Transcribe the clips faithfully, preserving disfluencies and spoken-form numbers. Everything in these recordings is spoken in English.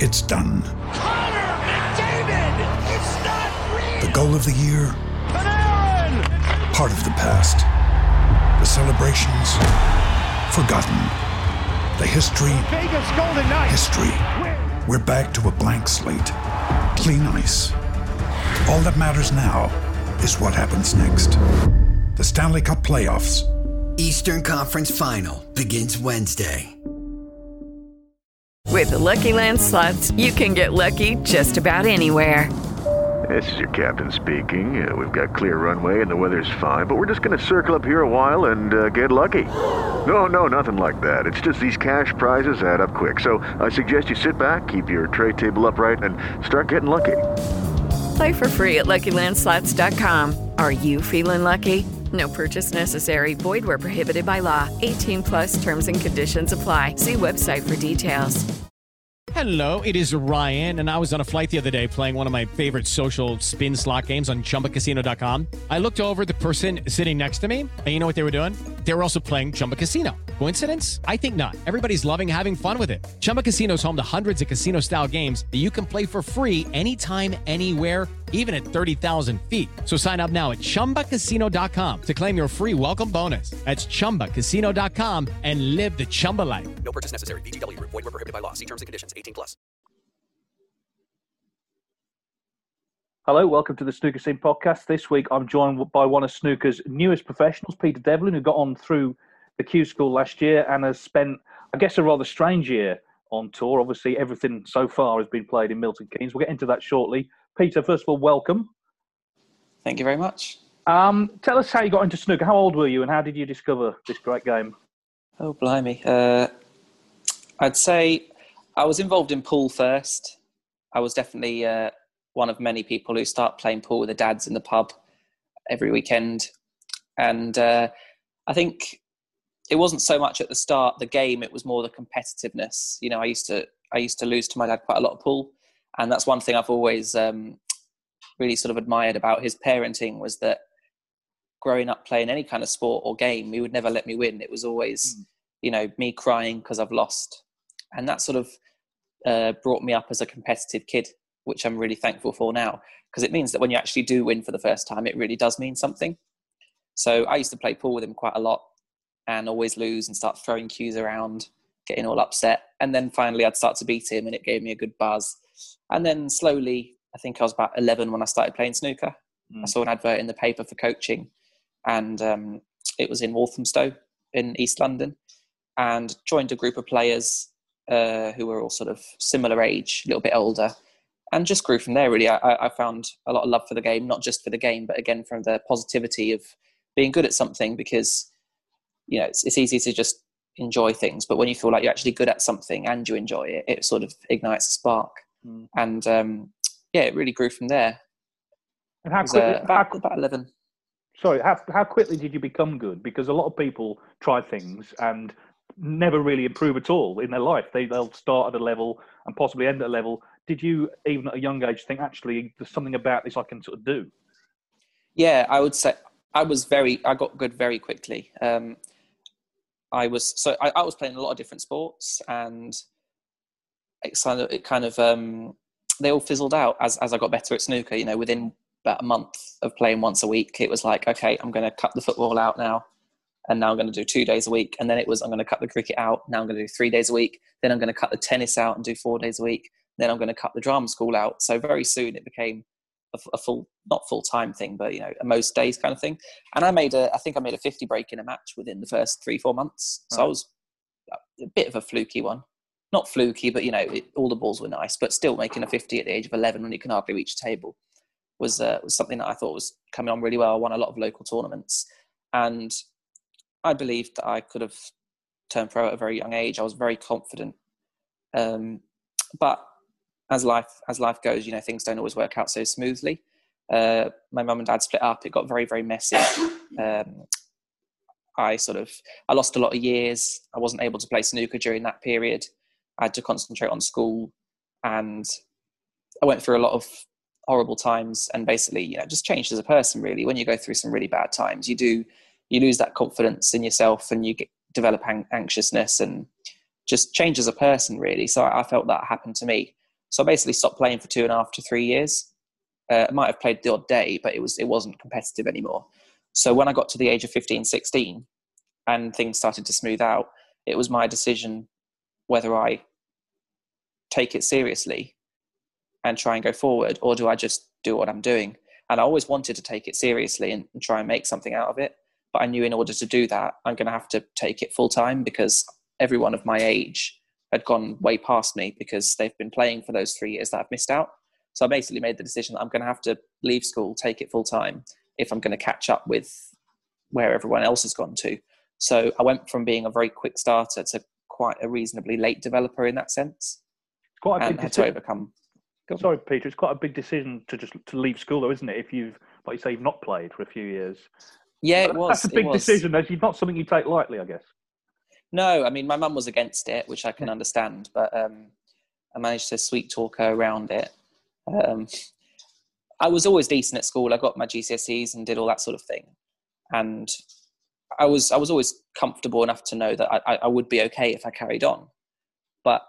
It's done. Connor McDavid! It's not real! The goal of the year? Panarin! Part of the past. The celebrations? Forgotten. The history? Vegas Golden Knights! History. We're back to a blank slate. Clean ice. All that matters now is what happens next. The Stanley Cup Playoffs. Eastern Conference Final begins Wednesday. With the Lucky Land Slots, you can get lucky just about anywhere. This is your captain speaking. Uh, we've got clear runway and the weather's fine, but we're just going to circle up here a while and uh, get lucky. No, no, nothing like that. It's just these cash prizes add up quick. So I suggest you sit back, keep your tray table upright, and start getting lucky. Play for free at Lucky Land Slots dot com. Are you feeling lucky? No purchase necessary. Void where prohibited by law. eighteen plus terms and conditions apply. See website for details. Hello, it is Ryan, and I was on a flight the other day playing one of my favorite social spin slot games on Chumba Casino dot com. I looked over at the person sitting next to me, and you know what they were doing? They were also playing Chumba Casino. Coincidence? I think not. Everybody's loving having fun with it. Chumba Casino is home to hundreds of casino-style games that you can play for free anytime, anywhere, even at thirty thousand feet. So sign up now at Chumba Casino dot com to claim your free welcome bonus. That's Chumba Casino dot com and live the Chumba life. No purchase necessary. V G W. Void where prohibited by law. See terms and conditions. eighteen plus. Hello, welcome to the Snooker Scene podcast. This week I'm joined by one of snooker's newest professionals, Peter Devlin, who got on through the Q School last year and has spent, I guess, a rather strange year on tour. Obviously, everything so far has been played in Milton Keynes. We'll get into that shortly. Peter, first of all, welcome. Thank you very much. Um, tell us how you got into snooker. How old were you and how did you discover this great game? Oh, blimey. Uh, I'd say I was involved in pool first. I was definitely uh, one of many people who start playing pool with their dads in the pub every weekend. And uh, I think it wasn't so much at the start, the game, it was more the competitiveness. You know, I used to I used to lose to my dad quite a lot of pool. And that's one thing I've always um, really sort of admired about his parenting was that growing up playing any kind of sport or game, he would never let me win. It was always, mm. you know, me crying because I've lost. And that sort of uh, brought me up as a competitive kid, which I'm really thankful for now, because it means that when you actually do win for the first time, it really does mean something. So I used to play pool with him quite a lot and always lose and start throwing cues around, getting all upset. And then finally I'd start to beat him and it gave me a good buzz. And then slowly, I think I was about eleven when I started playing snooker. Mm. I saw an advert in the paper for coaching and um, it was in Walthamstow in East London, and joined a group of players uh, who were all sort of similar age, a little bit older, and just grew from there really. I, I found a lot of love for the game, not just for the game, but again from the positivity of being good at something, because you know it's, it's easy to just enjoy things, but when you feel like you're actually good at something and you enjoy it, it sort of ignites a spark. Mm. And um, yeah, it really grew from there. And how was, quickly? uh, about, how, about eleven. Sorry, how how quickly did you become good? Because a lot of people try things and never really improve at all in their life. They they'll start at a level and possibly end at a level. Did you, even at a young age, think actually there's something about this I can sort of do? Yeah, I would say I was very. I got good very quickly. Um, I was so I, I was playing a lot of different sports, and it kind of it kind of um, they all fizzled out as as I got better at snooker. You know, within about a month of playing once a week, it was like, okay, I'm going to cut the football out now, and now I'm going to do two days a week. And then it was, I'm going to cut the cricket out. Now I'm going to do three days a week. Then I'm going to cut the tennis out and do four days a week. Then I'm going to cut the drama school out. So very soon it became a, a full, not full time thing, but you know, a most days kind of thing. And I made a, I think I made a fifty break in a match within the first three, four months. So right. I was a bit of a fluky one. Not fluky, but you know, it, all the balls were nice, but still making a fifty at the age of eleven when you can hardly reach a table was uh, was something that I thought was coming on really well. I won a lot of local tournaments, and I believed that I could have turned pro at a very young age. I was very confident, um, but as life as life goes, you know, things don't always work out so smoothly. Uh, my mum and dad split up. It got very, very messy. Um, I sort of I lost a lot of years. I wasn't able to play snooker during that period. I had to concentrate on school, and I went through a lot of horrible times, and basically, you know, just changed as a person really. When you go through some really bad times, you do you lose that confidence in yourself, and you get, develop an- anxiousness and just change as a person really. So I, I felt that happened to me. So I basically stopped playing for two and a half to three years. Uh, I might have played the odd day, but it was it wasn't competitive anymore. So when I got to the age of fifteen, sixteen, and things started to smooth out, it was my decision whether I take it seriously and try and go forward, or do I just do what I'm doing? And I always wanted to take it seriously and, and try and make something out of it. But I knew in order to do that, I'm going to have to take it full time, because everyone of my age had gone way past me because they've been playing for those three years that I've missed out. So I basically made the decision that I'm going to have to leave school, take it full time, if I'm going to catch up with where everyone else has gone to. So I went from being a very quick starter to quite a reasonably late developer in that sense. Quite a and big had decision. to overcome. Sorry, Peter, it's quite a big decision to just to leave school, though, isn't it? If you've, like you say, you've not played for a few years. Yeah, but it was. That's a big it was. decision. That's not something you take lightly, I guess. No, I mean, my mum was against it, which I can yeah. understand, but um, I managed to sweet talk her around it. Um, I was always decent at school. I got my G C S Es and did all that sort of thing. And I was I was always comfortable enough to know that I, I would be okay if I carried on. But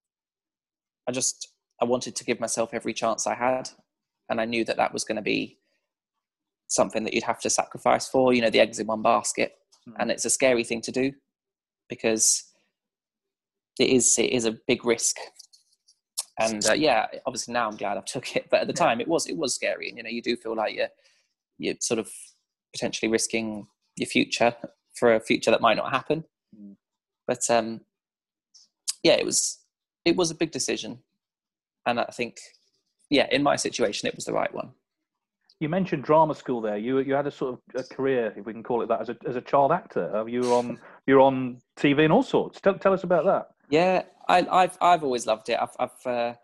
I just, I wanted to give myself every chance I had. And I knew that that was going to be something that you'd have to sacrifice for, you know, the eggs in one basket. Mm. And it's a scary thing to do, because it is, it is a big risk. And uh, yeah, obviously now I'm glad I took it, but at the time it was, it was scary. And, you know, you do feel like you're, you're sort of potentially risking your future for a future that might not happen. Mm. But um, yeah, it was, it was a big decision. And I think, yeah, in my situation, it was the right one. You mentioned drama school there. You you had a sort of a career, if we can call it that, as a as a child actor. You were on you were on T V and all sorts. Tell, tell us about that. Yeah, I, I've I've always loved it. I've, I've uh,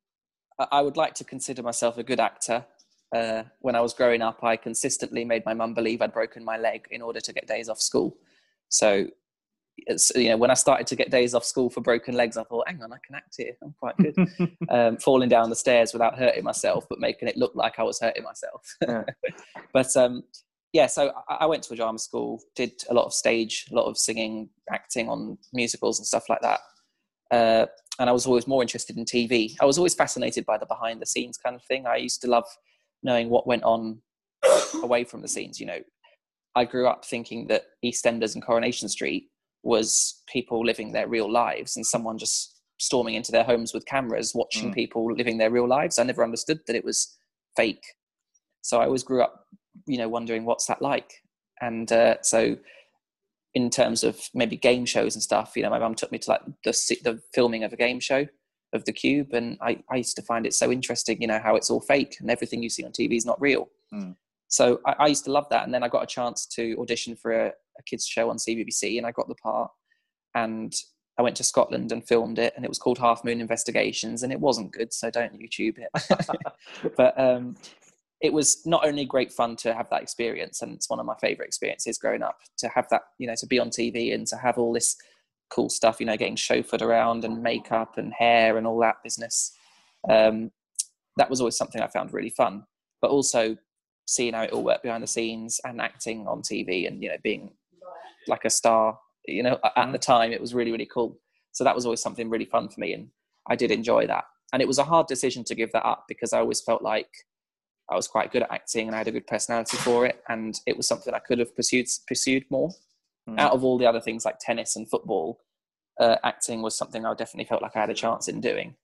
I would like to consider myself a good actor. Uh, when I was growing up, I consistently made my mum believe I'd broken my leg in order to get days off school. So, it's, you know, when I started to get days off school for broken legs, I thought, hang on, I can act here. I'm quite good. um, falling down the stairs without hurting myself, but making it look like I was hurting myself. Yeah. But um, yeah, so I, I went to a drama school, did a lot of stage, a lot of singing, acting on musicals and stuff like that. Uh, and I was always more interested in T V. I was always fascinated by the behind the scenes kind of thing. I used to love knowing what went on away from the scenes. You know, I grew up thinking that EastEnders and Coronation Street was people living their real lives and someone just storming into their homes with cameras, watching mm. people living their real lives. I never understood that it was fake. So I always grew up, you know, wondering what's that like. And uh, so in terms of maybe game shows and stuff, you know, my mum took me to like the, the filming of a game show of The Cube. And I, I used to find it so interesting, you know, how it's all fake and everything you see on T V is not real. Mm. So I, I used to love that. And then I got a chance to audition for a, a kids show on C B B C and I got the part. And I went to Scotland and filmed it, and it was called Half Moon Investigations, and it wasn't good, so don't YouTube it. But um, it was not only great fun to have that experience, and it's one of my favourite experiences growing up, to have that, you know, to be on T V and to have all this cool stuff, you know, getting chauffeured around and makeup and hair and all that business. Um, that was always something I found really fun, but also seeing how it all worked behind the scenes and acting on T V and, you know, being like a star, you know, at the time, it was really, really cool. So that was always something really fun for me. And I did enjoy that. And it was a hard decision to give that up, because I always felt like I was quite good at acting and I had a good personality for it. And it was something I could have pursued, pursued more. Mm. Out of all the other things like tennis and football, uh, acting was something I definitely felt like I had a chance in doing.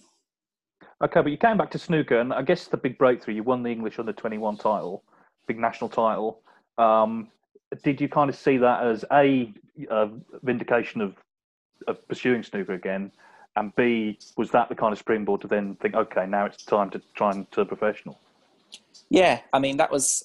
Okay, but you came back to snooker, and I guess the big breakthrough, you won the English under twenty-one title, big national title. Um, did you kind of see that as a, a vindication of, of pursuing snooker again, and B, was that the kind of springboard to then think, okay, now it's time to try and turn professional? Yeah, I mean, that was,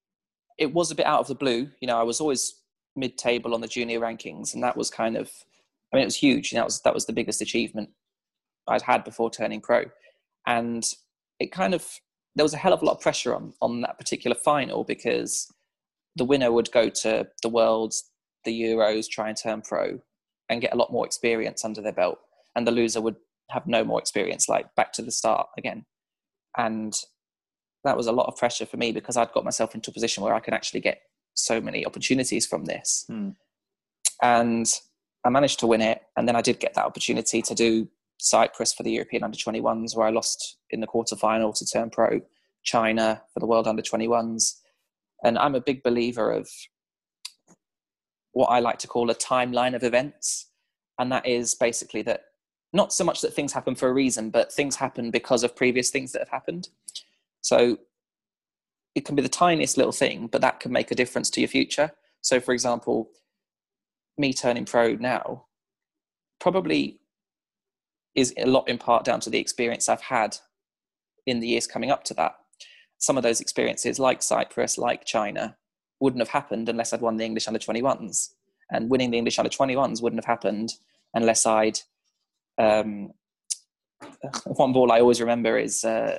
it was a bit out of the blue. You know, I was always mid-table on the junior rankings, and that was kind of, I mean, it was huge. You know, that was, that was the biggest achievement I'd had before turning pro. And it kind of, there was a hell of a lot of pressure on, on that particular final, because the winner would go to the Worlds, the Euros, try and turn pro and get a lot more experience under their belt. And the loser would have no more experience, like back to the start again. And that was a lot of pressure for me, because I'd got myself into a position where I could actually get so many opportunities from this. Mm. And I managed to win it. And then I did get that opportunity to do Cyprus for the European under twenty-ones, where I lost in the quarterfinal to turn pro, China for the World under twenty-ones. And I'm a big believer of what I like to call a timeline of events. And that is basically that not so much that things happen for a reason, but things happen because of previous things that have happened. So it can be the tiniest little thing, but that can make a difference to your future. So for example, me turning pro now probably is a lot in part down to the experience I've had in the years coming up to that. Some of those experiences, like Cyprus, like China, wouldn't have happened unless I'd won the English under twenty-ones. And winning the English under twenty-ones wouldn't have happened unless I'd... Um, one ball I always remember is uh,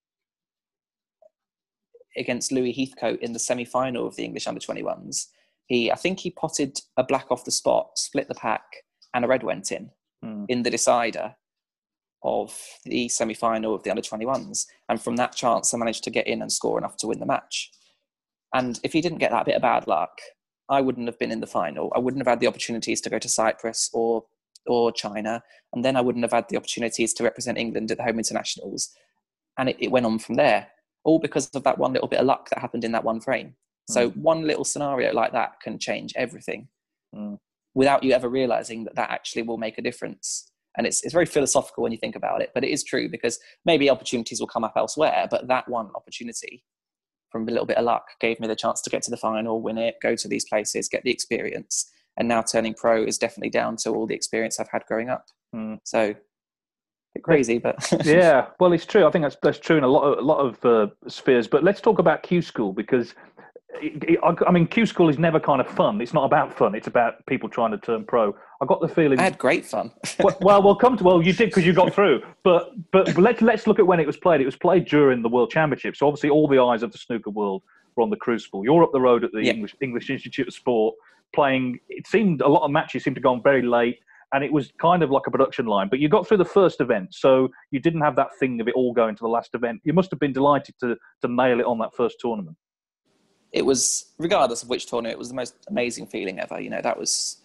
against Louis Heathcote in the semi-final of the English under twenty-ones. He, I think he potted a black off the spot, split the pack, and a red went in, mm. in the decider of the semi-final of the under twenty-ones. And from that chance, I managed to get in and score enough to win the match. And if he didn't get that bit of bad luck, I wouldn't have been in the final. I wouldn't have had the opportunities to go to Cyprus or or China. And then I wouldn't have had the opportunities to represent England at the home internationals. And it, it went on from there, all because of that one little bit of luck that happened in that one frame. Mm. So one little scenario like that can change everything mm. without you ever realizing that that actually will make a difference. And it's it's very philosophical when you think about it, but it is true, because maybe opportunities will come up elsewhere, but that one opportunity from a little bit of luck gave me the chance to get to the final, win it, go to these places, get the experience. And now turning pro is definitely down to all the experience I've had growing up. Mm. So, a bit crazy, but yeah, well, it's true. I think that's that's true in a lot of a lot of uh, spheres. But let's talk about Q School, because it, it, I mean, Q School is never kind of fun. It's not about fun. It's about people trying to turn pro. I got the feeling I had great fun. well, well, we'll come to well, you did because you got through. But but let's let's look at when it was played. It was played during the World Championship, so obviously all the eyes of the snooker world were on the Crucible. You're up the road at the yeah. English English Institute of Sport, playing. It seemed a lot of matches seemed to go on very late, and it was kind of like a production line. But you got through the first event, so you didn't have that thing of it all going to the last event. You must have been delighted to to nail it on that first tournament. It was, regardless of which tournament, it was the most amazing feeling ever. You know, that was,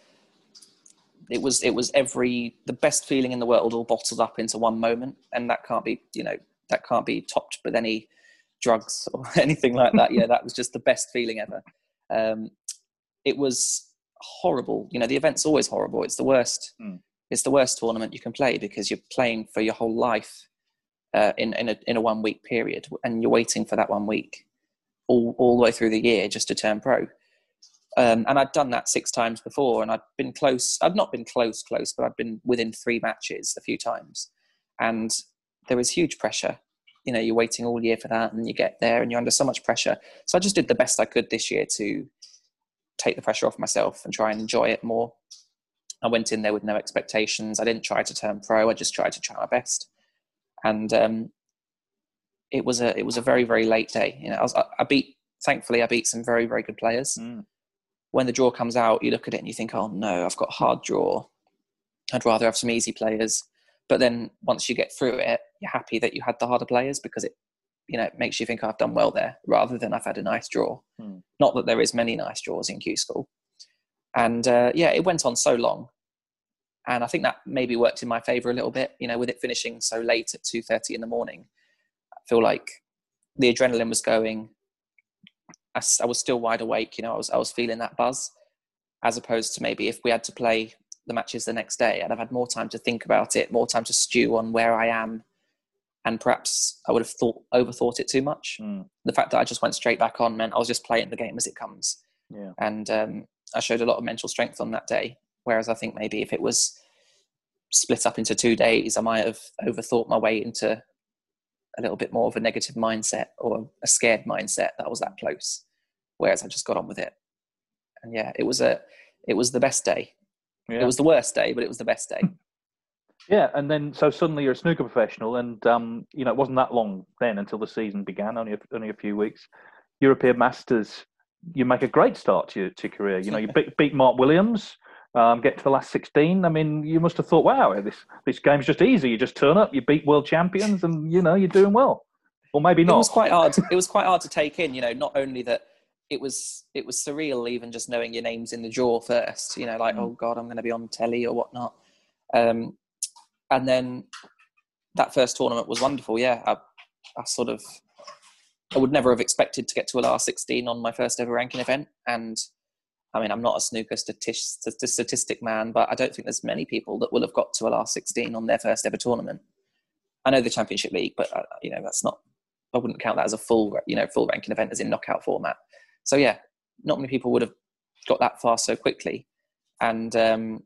it was, it was every, the best feeling in the world all bottled up into one moment. And that can't be, you know, that can't be topped with any drugs or anything like that. Yeah, that was just the best feeling ever. Um, it was horrible. You know, the event's always horrible. It's the worst. Mm. It's the worst tournament you can play, because you're playing for your whole life uh, in, in a, in a one week period, and you're waiting for that one week. All, all the way through the year just to turn pro. Um, and I'd done that six times before, and I'd been close. I'd not been close, close, but I'd been within three matches a few times. And there was huge pressure. You know, you're waiting all year for that, and you get there and you're under so much pressure. So I just did the best I could this year to take the pressure off myself and try and enjoy it more. I went in there with no expectations. I didn't try to turn pro. I just tried to try my best. And, um, It was a it was a very, very late day. You know, I, was, I beat thankfully I beat some very, very good players. Mm. When the draw comes out, you look at it and you think, oh no, I've got a hard draw. I'd rather have some easy players. But then once you get through it, you're happy that you had the harder players, because it, you know, it makes you think, oh, I've done well there, rather than I've had a nice draw. Mm. Not that there is many nice draws in Q School. And uh, yeah, it went on so long. And I think that maybe worked in my favour a little bit, you know, with it finishing so late at two thirty in the morning. Feel like the adrenaline was going. I, I was still wide awake, you know, I was I was feeling that buzz, as opposed to maybe if we had to play the matches the next day, I'd have had more time to think about it, more time to stew on where I am, and perhaps I would have thought overthought it too much. Mm. The fact that I just went straight back on meant I was just playing the game as it comes. Yeah. And um, I showed a lot of mental strength on that day, whereas I think maybe if it was split up into two days, I might have overthought my way into a little bit more of a negative mindset, or a scared mindset that I was that close, whereas I just got on with it. And yeah, it was a, it was the best day. Yeah. It was the worst day, but it was the best day. Yeah. And then, so suddenly you're a snooker professional, and, um, you know, it wasn't that long then until the season began, only a, only a few weeks. European Masters, you make a great start to your, to your career. You know, you beat, beat Mark Williams, Um, get to the last sixteen. I mean, you must have thought, wow, this this game's just easy. You just turn up, you beat world champions, and, you know, you're doing well. Or maybe not. It was quite hard. It was quite hard to take in, you know, not only that it was it was surreal even just knowing your name's in the draw first, you know, like, mm. oh, God, I'm going to be on telly or whatnot. Um, and then that first tournament was wonderful. Yeah, I, I sort of, I would never have expected to get to a last sixteen on my first ever ranking event. And I mean, I'm not a snooker statis- statistic man, but I don't think there's many people that will have got to a last sixteen on their first ever tournament. I know the Championship League, but uh, you know, that's not, I wouldn't count that as a full, you know, full ranking event as in knockout format. So yeah, not many people would have got that far so quickly. And um,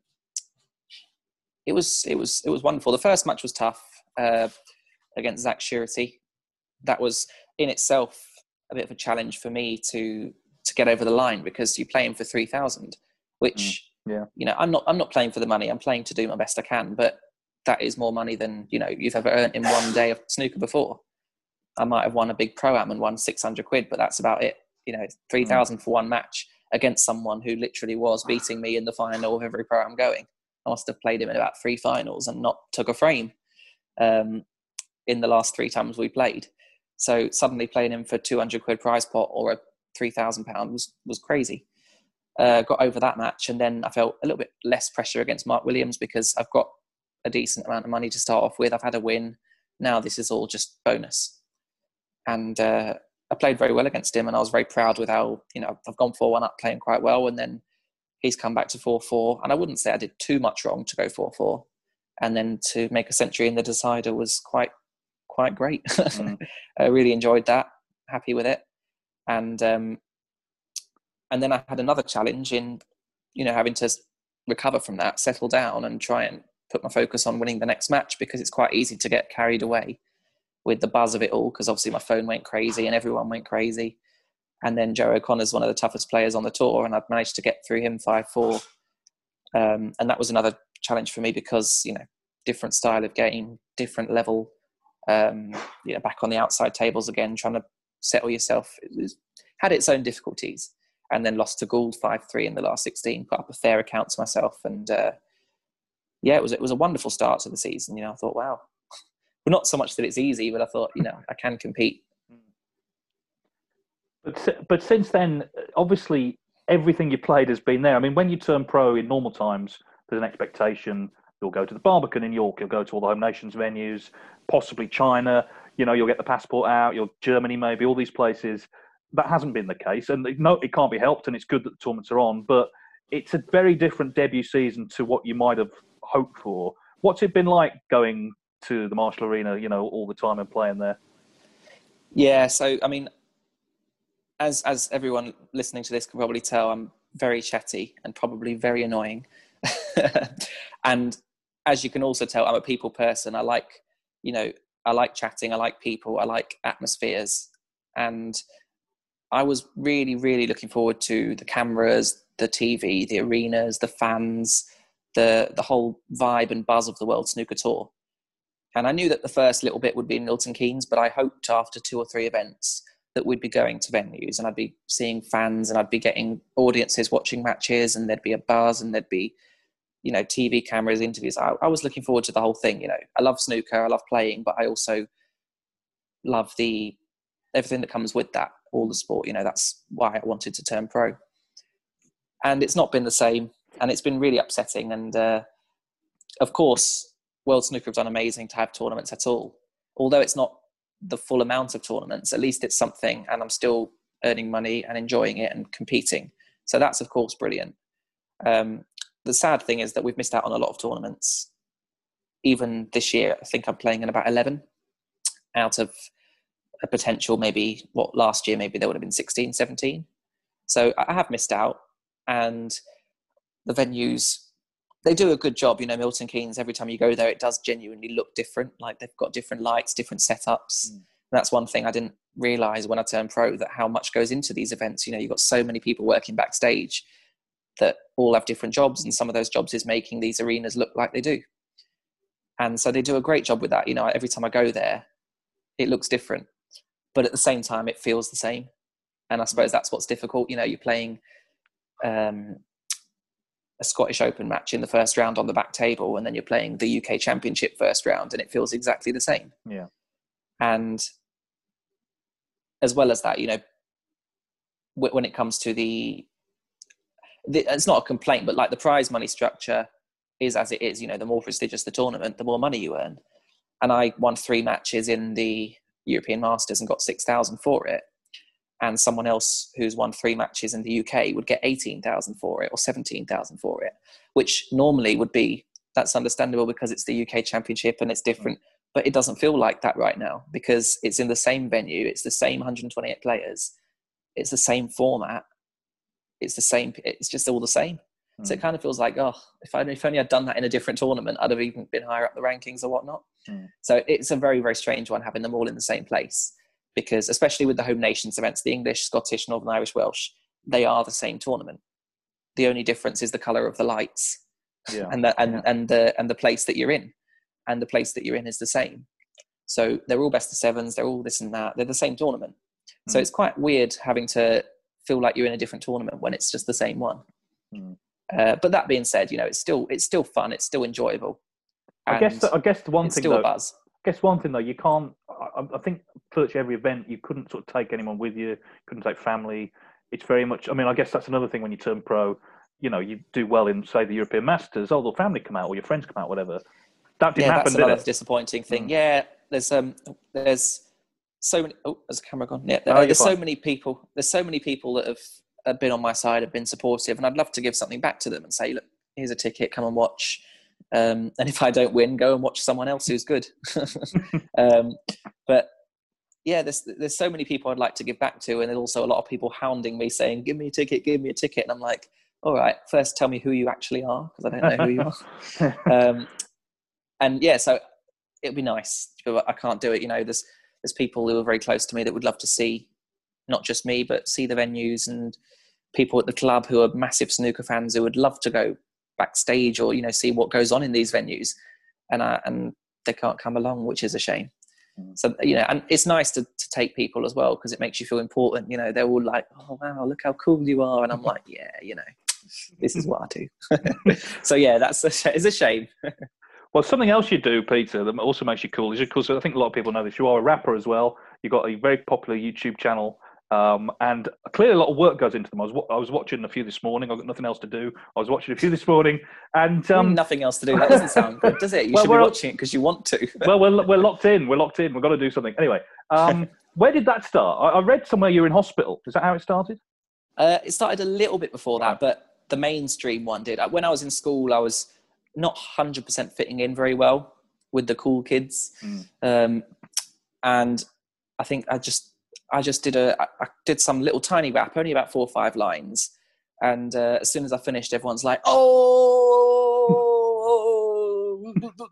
it was, it was, it was wonderful. The first match was tough uh, against Zach Surety. That was in itself a bit of a challenge for me to, to get over the line, because you're playing for three thousand, which, mm, yeah. you know, I'm not, I'm not playing for the money. I'm playing to do my best I can, but that is more money than, you know, you've ever earned in one day of snooker before. I might have won a big pro-am and won six hundred quid, but that's about it. You know, three thousand mm. for one match against someone who literally was beating me in the final of every pro-am going. I must have played him in about three finals and not took a frame um, in the last three times we played. So suddenly playing him for two hundred quid prize pot or a three thousand pound was, was crazy. Uh, got over that match, and then I felt a little bit less pressure against Mark Williams because I've got a decent amount of money to start off with. I've had a win. Now this is all just bonus. And uh, I played very well against him, and I was very proud with how, you know, I've gone four one up playing quite well, and then he's come back to four four. And I wouldn't say I did too much wrong to go four four. And then to make a century in the decider was quite, quite great. Mm. I really enjoyed that. Happy with it. And um, and then I had another challenge in, you know, having to recover from that, settle down and try and put my focus on winning the next match, because it's quite easy to get carried away with the buzz of it all, because obviously my phone went crazy and everyone went crazy. And then Joe O'Connor's one of the toughest players on the tour, and I'd managed to get through him five four. Um, and that was another challenge for me because, you know, different style of game, different level, um, you know, back on the outside tables again, trying to settle yourself. It was, had its own difficulties. And then lost to Gould five three in the last sixteen, put up a fair account to myself. And uh, yeah, it was, it was a wonderful start to the season. You know, I thought, wow. Well, not so much that it's easy, but I thought, you know, I can compete. But but since then, obviously, everything you played has been there. I mean, when you turn pro in normal times, there's an expectation you'll go to the Barbican in York, you'll go to all the Home Nations venues, possibly China. You know, you'll get the passport out. You'll Germany, maybe all these places. That hasn't been the case, and no, it can't be helped. And it's good that the tournaments are on, but it's a very different debut season to what you might have hoped for. What's it been like going to the Marshall Arena, you know, all the time and playing there? Yeah, so I mean, as as everyone listening to this can probably tell, I'm very chatty and probably very annoying. And as you can also tell, I'm a people person. I like, you know, I like chatting. I like people. I like atmospheres. And I was really, really looking forward to the cameras, the T V, the arenas, the fans, the the whole vibe and buzz of the World Snooker Tour. And I knew that the first little bit would be in Milton Keynes, but I hoped after two or three events that we'd be going to venues and I'd be seeing fans and I'd be getting audiences watching matches, and there'd be a buzz and there'd be, you know, T V cameras, interviews. I, I was looking forward to the whole thing. You know, I love snooker, I love playing, but I also love the everything that comes with that, all the sport. You know, that's why I wanted to turn pro. And it's not been the same, and it's been really upsetting. And uh, of course, World Snooker have done amazing to have tournaments at all. Although it's not the full amount of tournaments, at least it's something, and I'm still earning money and enjoying it and competing. So that's, of course, brilliant. Um, the sad thing is that we've missed out on a lot of tournaments. Even this year, I think I'm playing in about eleven out of a potential maybe, what, last year maybe there would have been sixteen, seventeen. So I have missed out. And the venues, they do a good job. You know, Milton Keynes, every time you go there, it does genuinely look different. Like they've got different lights, different setups. Mm. And that's one thing I didn't realise when I turned pro, that how much goes into these events. You know, you've got so many people working backstage that all have different jobs, and some of those jobs is making these arenas look like they do. And so they do a great job with that. You know, every time I go there, it looks different, but at the same time, it feels the same. And I suppose that's what's difficult. You know, you're playing um, a Scottish Open match in the first round on the back table, and then you're playing the U K Championship first round, and it feels exactly the same. Yeah. And as well as that, you know, when it comes to the, the, it's not a complaint, but like the prize money structure is as it is. You know, the more prestigious the tournament, the more money you earn. And I won three matches in the European Masters and got six thousand for it. And someone else who's won three matches in the U K would get eighteen thousand for it or seventeen thousand for it, which normally would be, that's understandable because it's the U K Championship and it's different. But it doesn't feel like that right now because it's in the same venue. It's the same one hundred twenty-eight players. It's the same format. It's the same. It's just all the same. Mm. So it kind of feels like, oh, if, I, if only I'd done that in a different tournament, I'd have even been higher up the rankings or whatnot. Mm. So it's a very, very strange one having them all in the same place because especially with the home nations events, the English, Scottish, Northern Irish, Welsh, they are the same tournament. The only difference is the colour of the lights yeah. and, the, and, yeah. and, the, and the place that you're in. And the place that you're in is the same. So they're all best of sevens. They're all this and that. They're the same tournament. Mm. So it's quite weird having to feel like you're in a different tournament when it's just the same one. Mm. Uh, but that being said, you know, it's still it's still fun. It's still enjoyable. I guess I guess the one it's thing still though, a buzz. I guess one thing though, you can't. I, I think virtually every event you couldn't sort of take anyone with you. Couldn't take family. It's very much. I mean, I guess that's another thing when you turn pro. You know, you do well in say the European Masters. Oh, the family come out or your friends come out, whatever. That didn't yeah, happen, that's did another it? disappointing thing. Mm. Yeah, there's um, there's so many. Oh, there's a camera gone. Yeah, oh, there's fine. so many people. There's so many people that have, have been on my side, have been supportive, and I'd love to give something back to them and say, look, here's a ticket, come and watch. Um, and if I don't win, go and watch someone else who's good. um, but yeah, there's there's so many people I'd like to give back to, and there's also a lot of people hounding me saying, give me a ticket, give me a ticket, and I'm like, all right, first tell me who you actually are because I don't know who you are. um, And yeah, so it'd be nice, but I can't do it. You know, there's there's people who are very close to me that would love to see, not just me, but see the venues, and people at the club who are massive snooker fans who would love to go backstage or, you know, see what goes on in these venues, and uh, and they can't come along, which is a shame. Mm. So, you know, and it's nice to, to take people as well because it makes you feel important. You know, they're all like, oh wow, look how cool you are, and I'm like, yeah, you know, this is what I do. So yeah, that's a sh- it's a shame. Well, something else you do, Peter, that also makes you cool is, of course, I think a lot of people know this. You are a rapper as well. You've got a very popular YouTube channel, um, and clearly a lot of work goes into them. I was I was watching a few this morning. I've got nothing else to do. I was watching a few this morning, and um, nothing else to do. That doesn't sound good, does it? You well, should be watching it because you want to. Well, we're we're locked in. We're locked in. We've got to do something anyway. Um, where did that start? I, I read somewhere you're in hospital. Is that how it started? Uh, it started a little bit before that, but the mainstream one did. When I was in school, I was not one hundred percent fitting in very well with the cool kids. Mm. Um, and I think I just, I just did a, I did some little tiny rap, only about four or five lines. And uh, as soon as I finished, everyone's like, oh,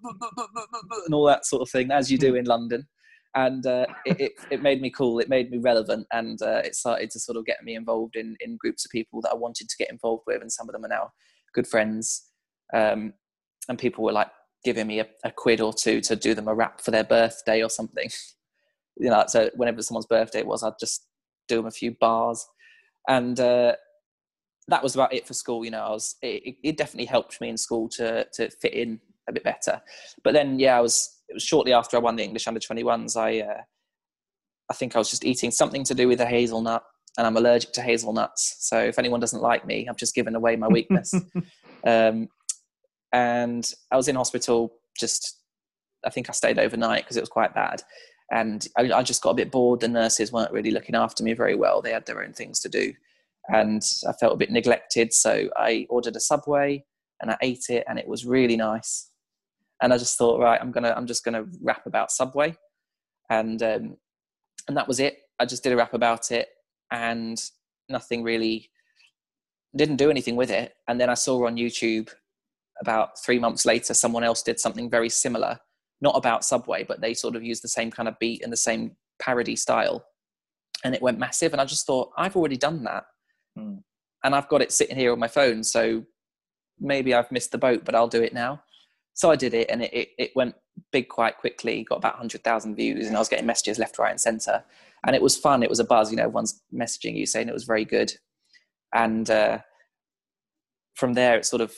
and all that sort of thing, as you do in London. And uh, it, it, it made me cool. It made me relevant. And uh, it started to sort of get me involved in, in groups of people that I wanted to get involved with. And some of them are now good friends. Um, and people were like giving me a, a quid or two to do them a rap for their birthday or something. You know, so whenever someone's birthday it was, I'd just do them a few bars. And uh, that was about it for school. You know, I was, it, it definitely helped me in school to, to fit in a bit better. But then, yeah, I was, it was shortly after I won the English under twenty-ones. I, uh, I think I was just eating something to do with a hazelnut, and I'm allergic to hazelnuts. So if anyone doesn't like me, I've just given away my weakness. um, And I was in hospital just, I think I stayed overnight because it was quite bad. And I, I just got a bit bored. The nurses weren't really looking after me very well. They had their own things to do. And I felt a bit neglected. So I ordered a Subway and I ate it, and it was really nice. And I just thought, right, I'm going to, I'm just going to rap about Subway. And, um, and that was it. I just did a rap about it, and nothing really, didn't do anything with it. And then I saw on YouTube, about three months later, someone else did something very similar, not about Subway, but they sort of used the same kind of beat and the same parody style. And it went massive. And I just thought, I've already done that. Mm. And I've got it sitting here on my phone. So maybe I've missed the boat, but I'll do it now. So I did it, and it, it, it went big quite quickly, got about one hundred thousand views, and I was getting messages left, right, and centre. And it was fun. It was a buzz. You know, everyone's messaging you saying it was very good. And uh, from there, it sort of,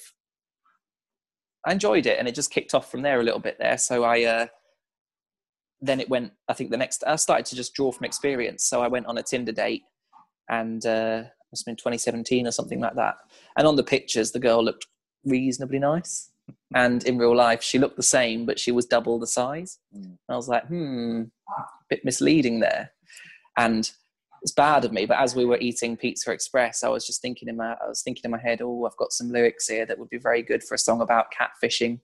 I enjoyed it, and it just kicked off from there a little bit there. So I, uh, then it went, I think the next, I started to just draw from experience. So I went on a Tinder date, and uh, it must have been twenty seventeen or something like that. And on the pictures, the girl looked reasonably nice. And in real life, she looked the same, but she was double the size. Mm. And I was like, hmm, a bit misleading there. And it's bad of me, but as we were eating Pizza Express, I was just thinking in my, I was thinking in my head, oh, I've got some lyrics here that would be very good for a song about catfishing.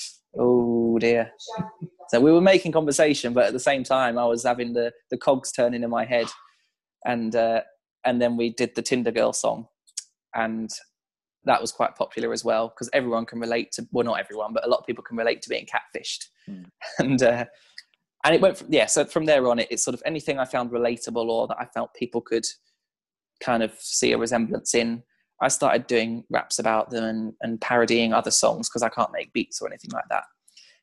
Oh dear. So we were making conversation, but at the same time, I was having the, the cogs turning in my head. And, uh, and then we did the Tinder Girl song. And that was quite popular as well, because everyone can relate to, well, not everyone, but a lot of people can relate to being catfished. Mm. And, uh, And it went from, yeah, so from there on, it, it's sort of anything I found relatable or that I felt people could kind of see a resemblance in. I started doing raps about them and, and parodying other songs because I can't make beats or anything like that.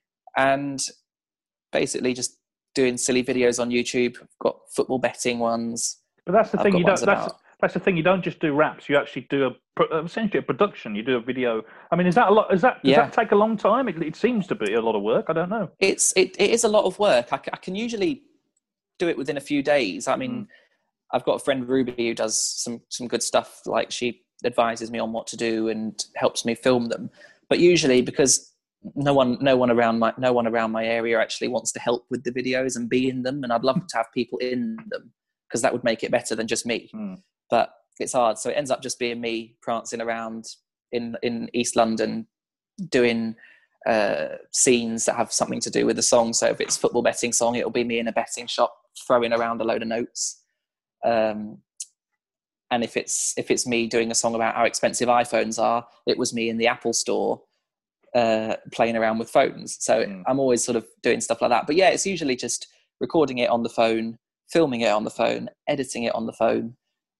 And basically just doing silly videos on YouTube. I've got football betting ones. But that's the I've thing, you don't, that's, about, that's the thing, you don't just do raps, you actually do a, essentially a production, you do a video. I mean, is that a lot, is that, does yeah. that take a long time? It, it seems to be a lot of work, I don't know. It's, it, it is a lot of work. I, I can usually do it within a few days. I mean, mm. I've got a friend, Ruby, who does some, some good stuff. Like, she advises me on what to do and helps me film them. But usually, because no one, no one around my, no one around my area actually wants to help with the videos and be in them. And I'd love to have people in them because that would make it better than just me. Mm. But it's hard. So it ends up just being me prancing around in, in East London doing uh, scenes that have something to do with the song. So if it's a football betting song, it'll be me in a betting shop throwing around a load of notes. Um, and if it's if it's me doing a song about how expensive iPhones are, it was me in the Apple store uh, playing around with phones. So mm. I'm always sort of doing stuff like that. But yeah, it's usually just recording it on the phone, filming it on the phone, editing it on the phone.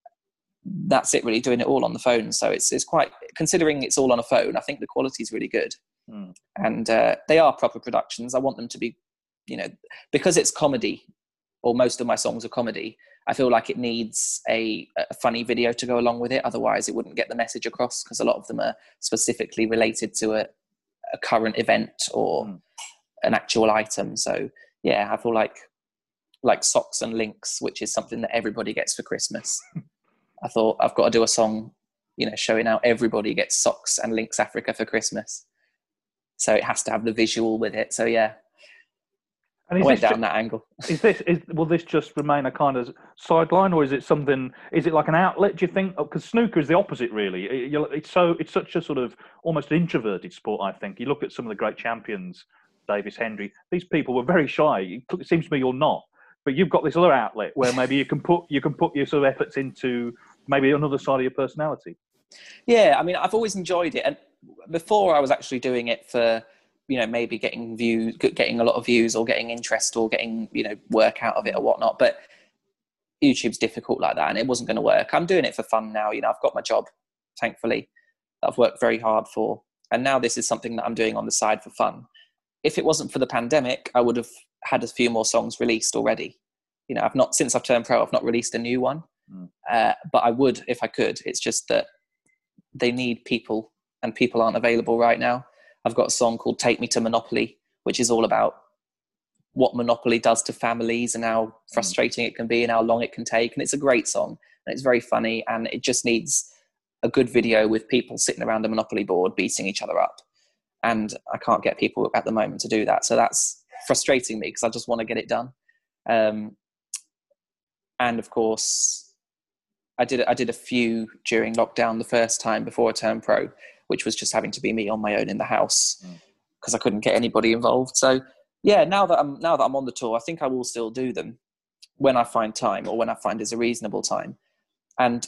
That's it, really, doing it all on the phone. So it's it's quite, considering it's all on a phone, I think the quality is really good. Mm. And uh, they are proper productions. I want them to be, you know, because it's comedy, or most of my songs are comedy, I feel like it needs a, a funny video to go along with it. Otherwise it wouldn't get the message across, because a lot of them are specifically related to a, a current event or mm. an actual item. So yeah, I feel like like socks and links, which is something that everybody gets for Christmas. I thought, I've got to do a song, you know, showing how everybody gets socks and Links Africa for Christmas. So it has to have the visual with it. So yeah, and I went down just, that angle. Is this, is, will this just remain a kind of sideline, or is it something, is it like an outlet, do you think? Because snooker is the opposite, really. It, it's so, it's such a sort of almost introverted sport, I think. You look at some of the great champions, Davis, Hendry, these people were very shy. It seems to me you're not. But you've got this other outlet where maybe you can put you can put your sort of efforts into maybe another side of your personality. Yeah, I mean, I've always enjoyed it, and before I was actually doing it for, you know, maybe getting views, getting a lot of views, or getting interest, or getting, you know, work out of it or whatnot. But YouTube's difficult like that, and it wasn't going to work. I'm doing it for fun now. You know, I've got my job, thankfully, that I've worked very hard for, and now this is something that I'm doing on the side for fun. If it wasn't for the pandemic, I would have had a few more songs released already. You know, I've not, since I've turned pro, I've not released a new one. Mm. Uh, but I would if I could. It's just that they need people, and people aren't available right now. I've got a song called Take Me to Monopoly, which is all about what Monopoly does to families and how frustrating mm. it can be and how long it can take. And it's a great song, and it's very funny, and it just needs a good video with people sitting around a Monopoly board beating each other up. And I can't get people at the moment to do that. So that's frustrating me, because I just want to get it done. Um, and of course, I did I did a few during lockdown the first time before I turned pro, which was just having to be me on my own in the house because mm. I couldn't get anybody involved. So yeah, now that I'm now that I'm on the tour, I think I will still do them when I find time, or when I find is a reasonable time. And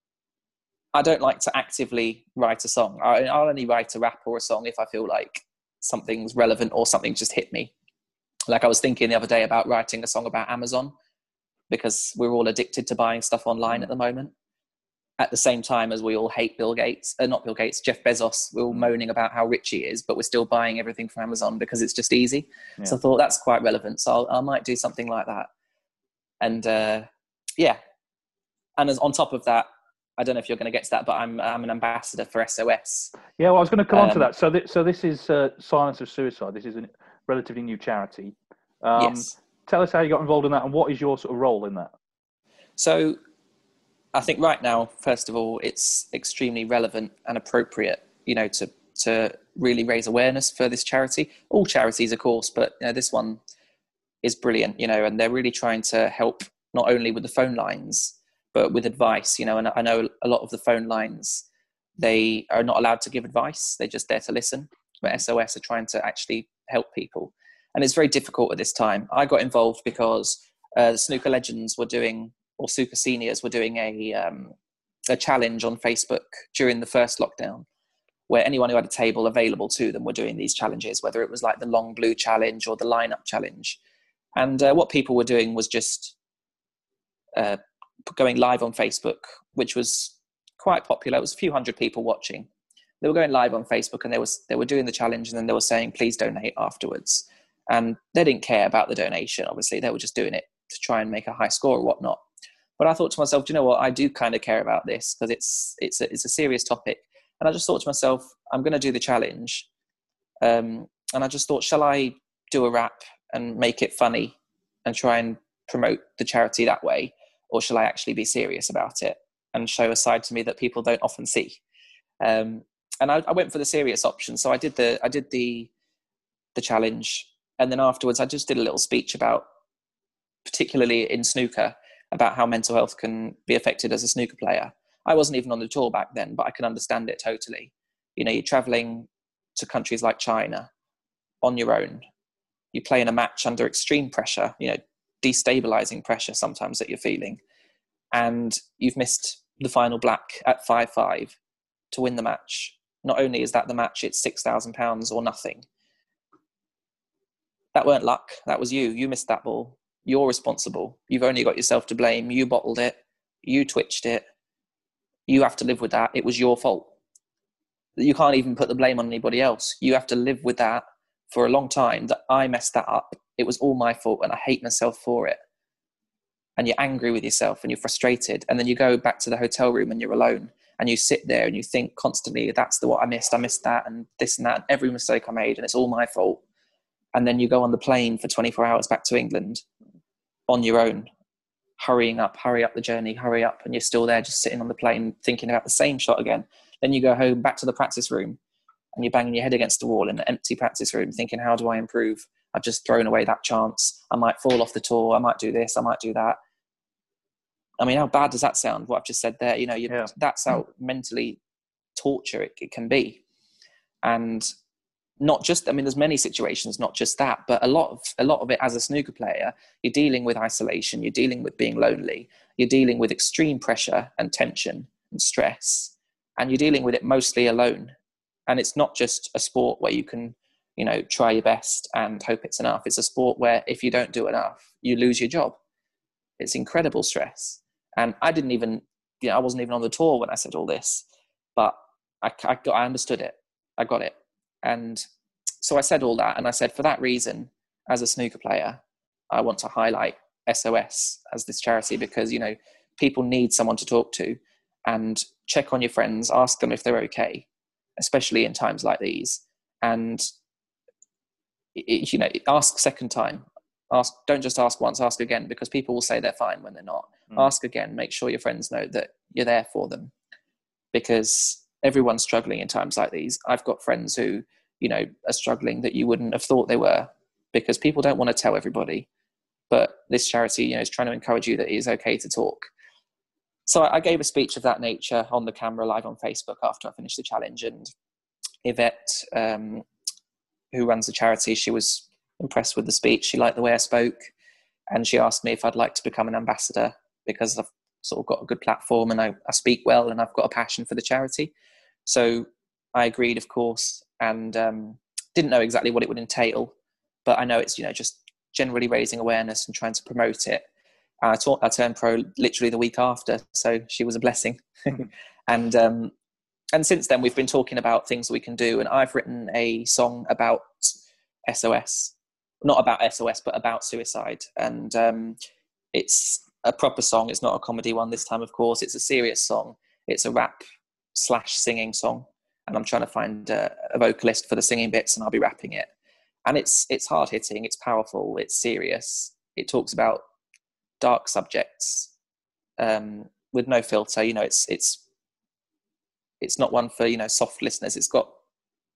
I don't like to actively write a song. I, I'll only write a rap or a song if I feel like something's relevant or something just hit me. Like I was thinking the other day about writing a song about Amazon, because we're all addicted to buying stuff online at the moment. At the same time as we all hate Bill Gates, uh, not Bill Gates, Jeff Bezos. We're all moaning about how rich he is, but we're still buying everything from Amazon because it's just easy. Yeah. So I thought that's quite relevant. So I'll, I might do something like that. And uh, yeah. And as, on top of that, I don't know if you're going to get to that, but I'm I'm an ambassador for S O S. Yeah, well, I was going to come um, on to that. So, th- so this is uh, Silence of Suicide. This is a relatively new charity. Um, yes. Tell us how you got involved in that, and what is your sort of role in that? So, I think right now, first of all, it's extremely relevant and appropriate, you know, to to really raise awareness for this charity. All charities, of course, but you know, this one is brilliant, you know, and they're really trying to help not only with the phone lines, but with advice, you know, and I know a lot of the phone lines, they are not allowed to give advice. They're just there to listen. But S O S are trying to actually help people. And it's very difficult at this time. I got involved because uh, the Snooker Legends were doing, or Super Seniors were doing a um, a challenge on Facebook during the first lockdown, where anyone who had a table available to them were doing these challenges, whether it was like the long blue challenge or the lineup challenge. And uh, what people were doing was just uh, going live on Facebook, which was quite popular. It was a few hundred people watching. They were going live on Facebook and they was they were doing the challenge, and then they were saying, please donate afterwards. And they didn't care about the donation, obviously. They were just doing it to try and make a high score or whatnot. But I thought to myself, do you know what? I do kind of care about this because it's it's a, it's a serious topic. And I just thought to myself, I'm going to do the challenge. Um, and I just thought, shall I do a rap and make it funny and try and promote the charity that way? Or shall I actually be serious about it and show a side to me that people don't often see? Um, and I, I went for the serious option. So I did the I did the the challenge. And then afterwards, I just did a little speech about, particularly in snooker, about how mental health can be affected as a snooker player. I wasn't even on the tour back then, but I can understand it totally. You know, you're traveling to countries like China on your own. You play in a match under extreme pressure, you know, destabilizing pressure sometimes that you're feeling. And you've missed the final black at five five to win the match. Not only is that the match, it's six thousand pounds or nothing. That weren't luck. That was you. You missed that ball. You're responsible. You've only got yourself to blame. You bottled it. You twitched it. You have to live with that. It was your fault. You can't even put the blame on anybody else. You have to live with that for a long time, that I messed that up. It was all my fault and I hate myself for it. And you're angry with yourself and you're frustrated. And then you go back to the hotel room and you're alone and you sit there and you think constantly, that's the what I missed. I missed that and this and that, and every mistake I made, and it's all my fault. And then you go on the plane for twenty-four hours back to England on your own, hurrying up, hurry up the journey, hurry up. And you're still there just sitting on the plane thinking about the same shot again. Then you go home, back to the practice room, and you're banging your head against the wall in an empty practice room thinking, how do I improve? I've just thrown away that chance. I might fall off the tour. I might do this. I might do that. I mean, how bad does that sound, what I've just said there? You know, you, yeah. That's how mentally torture it, it can be. And not just, I mean, there's many situations, not just that, but a lot of a lot of it as a snooker player, you're dealing with isolation, you're dealing with being lonely, you're dealing with extreme pressure and tension and stress, and you're dealing with it mostly alone. And it's not just a sport where you can, you know, try your best and hope it's enough. It's a sport where if you don't do enough, you lose your job. It's incredible stress. And I didn't even, you know, I wasn't even on the tour when I said all this, but I, I, got, I understood it. I got it. And so I said all that, and I said, for that reason, as a snooker player, I want to highlight S O S as this charity because, you know, people need someone to talk to, and check on your friends, ask them if they're okay, especially in times like these. And, it, you know, ask second time. Ask, don't just ask once, ask again, because people will say they're fine when they're not. Mm. Ask again, make sure your friends know that you're there for them, because everyone's struggling in times like these. I've got friends who, you know, are struggling that you wouldn't have thought they were, because people don't want to tell everybody. But this charity, you know, is trying to encourage you that it is okay to talk. So I gave a speech of that nature on the camera live on Facebook after I finished the challenge. And Yvette, um, who runs the charity, she was impressed with the speech. She liked the way I spoke. And she asked me if I'd like to become an ambassador, because I've sort of got a good platform and I, I speak well and I've got a passion for the charity. So I agreed, of course, and um, didn't know exactly what it would entail, but I know it's, you know, just generally raising awareness and trying to promote it. And I, taught, I turned pro literally the week after, so she was a blessing. and um, and since then, we've been talking about things we can do, and I've written a song about S O S, not about S O S, but about suicide. And um, it's a proper song. It's not a comedy one this time, of course. It's a serious song. It's a rap slash singing song. And I'm trying to find a, a vocalist for the singing bits, and I'll be rapping it. And it's it's hard hitting, it's powerful, it's serious. It talks about dark subjects um, with no filter. You know, it's it's it's not one for, you know, soft listeners. It's got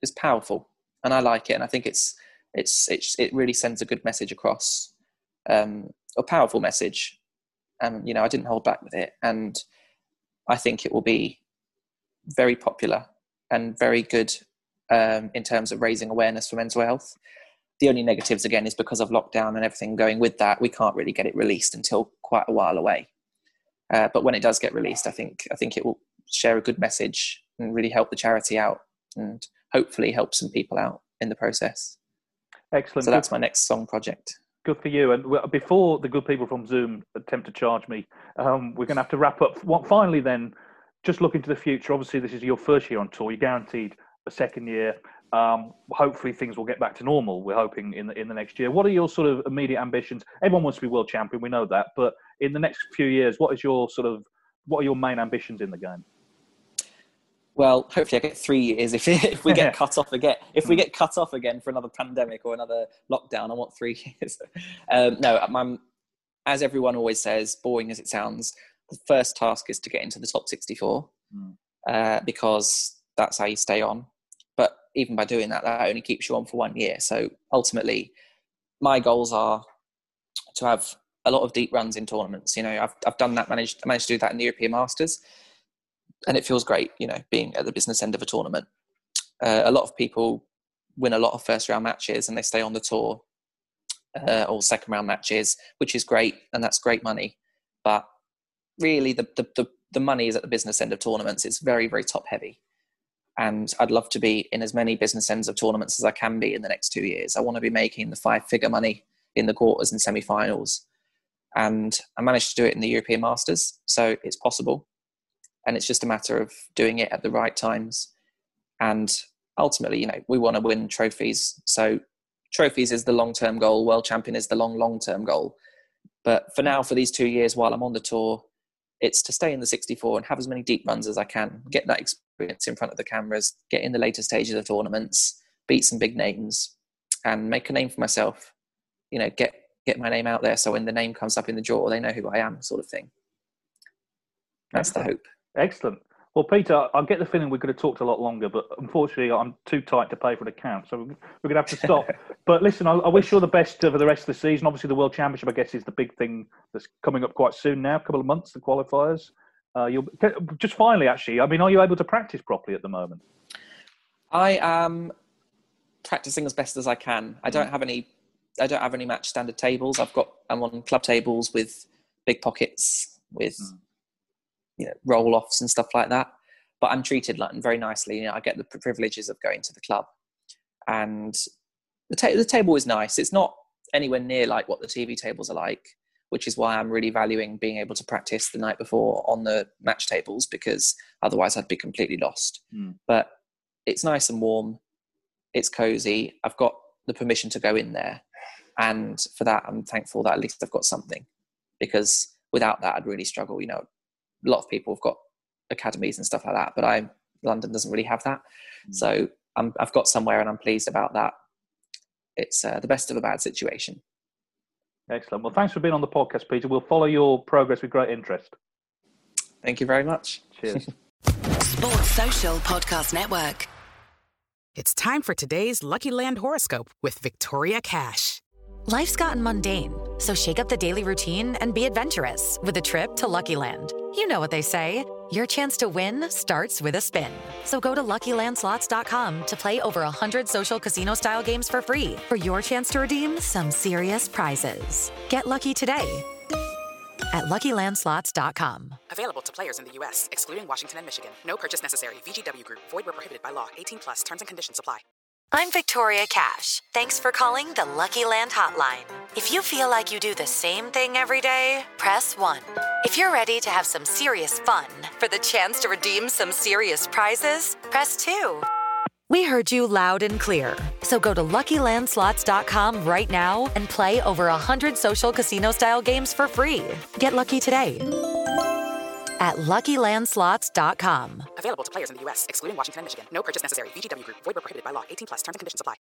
is powerful, and I like it. And I think it's it's it's it really sends a good message across, um, a powerful message. And you know, I didn't hold back with it, and I think it will be very popular and very good um, in terms of raising awareness for mental health. The only negatives, again, is because of lockdown and everything going with that, we can't really get it released until quite a while away. Uh, but when it does get released, I think I think it will share a good message and really help the charity out, and hopefully help some people out in the process. Excellent. So that's my next song project. Good for you. And before the good people from Zoom attempt to charge me, um, we're going to have to wrap up. What, finally, then, just look into the future. Obviously, this is your first year on tour. You're guaranteed a second year. Um, hopefully, things will get back to normal. We're hoping in the in the next year. What are your sort of immediate ambitions? Everyone wants to be world champion. We know that. But in the next few years, what is your sort of what are your main ambitions in the game? Well, hopefully I get three years. If if we get cut off again, if we get cut off again for another pandemic or another lockdown, I want three years. um, no, I'm, as everyone always says, boring as it sounds, the first task is to get into the top sixty-four, mm. uh, because that's how you stay on. But even by doing that, that only keeps you on for one year. So ultimately, my goals are to have a lot of deep runs in tournaments. You know, I've I've done that, managed managed to do that in the European Masters. And it feels great, you know, being at the business end of a tournament. Uh, a lot of people win a lot of first round matches and they stay on the tour, uh, or second round matches, which is great. And that's great money. But really the, the, the, the money is at the business end of tournaments. It's very, very top heavy. And I'd love to be in as many business ends of tournaments as I can be in the next two years. I want to be making the five figure money in the quarters and semi-finals. And I managed to do it in the European Masters. So it's possible. And it's just a matter of doing it at the right times. And ultimately, you know, we want to win trophies. So trophies is the long-term goal. World champion is the long, long-term goal. But for now, for these two years while I'm on the tour, it's to stay in the sixty-four and have as many deep runs as I can, get that experience in front of the cameras, get in the later stages of tournaments, beat some big names, and make a name for myself. You know, get get my name out there so when the name comes up in the draw, they know who I am, sort of thing. That's the hope. Excellent. Well, Peter, I get the feeling we could have talked a lot longer, but unfortunately I'm too tight to pay for an account, so we're going to have to stop. But listen, I, I wish you all the best for the rest of the season. Obviously, the World Championship, I guess, is the big thing that's coming up quite soon now, a couple of months, the qualifiers. Uh, you'll just finally, actually, I mean, are you able to practice properly at the moment? I am practicing as best as I can. I don't have any. I don't have any match standard tables. I've got. I'm on club tables with big pockets with. Mm. You know, roll-offs and stuff like that. But I'm treated like very nicely. You know, I get the privileges of going to the club. And the, ta- the table is nice. It's not anywhere near like what the T V tables are like, which is why I'm really valuing being able to practice the night before on the match tables, because otherwise I'd be completely lost. Mm. But it's nice and warm. It's cozy. I've got the permission to go in there. And for that, I'm thankful that at least I've got something, because without that, I'd really struggle. You know, a lot of people have got academies and stuff like that, but I London doesn't really have that. Mm. So I'm, I've got somewhere and I'm pleased about that. It's uh, the best of a bad situation. Excellent. Well, thanks for being on the podcast, Peter. We'll follow your progress with great interest. Thank you very much. Cheers. Sports Social Podcast Network. It's time for today's Lucky Land horoscope with Victoria Cash. Life's gotten mundane, so shake up the daily routine and be adventurous with a trip to Lucky Land. You know what they say, your chance to win starts with a spin. So go to Lucky Land Slots dot com to play over one hundred social casino-style games for free for your chance to redeem some serious prizes. Get lucky today at Lucky Land Slots dot com. Available to players in the U S, excluding Washington and Michigan. No purchase necessary. V G W Group. Void where prohibited by law. eighteen plus. Terms and conditions apply. I'm Victoria Cash. Thanks for calling the Lucky Land Hotline. If you feel like you do the same thing every day, press one. If you're ready to have some serious fun for the chance to redeem some serious prizes, press two. We heard you loud and clear. So go to Lucky Land Slots dot com right now and play over one hundred social casino-style games for free. Get lucky today at Lucky Land Slots dot com. Available to players in the U S, excluding Washington and Michigan. No purchase necessary. V G W Group. Void where prohibited by law. eighteen plus. Terms and conditions apply.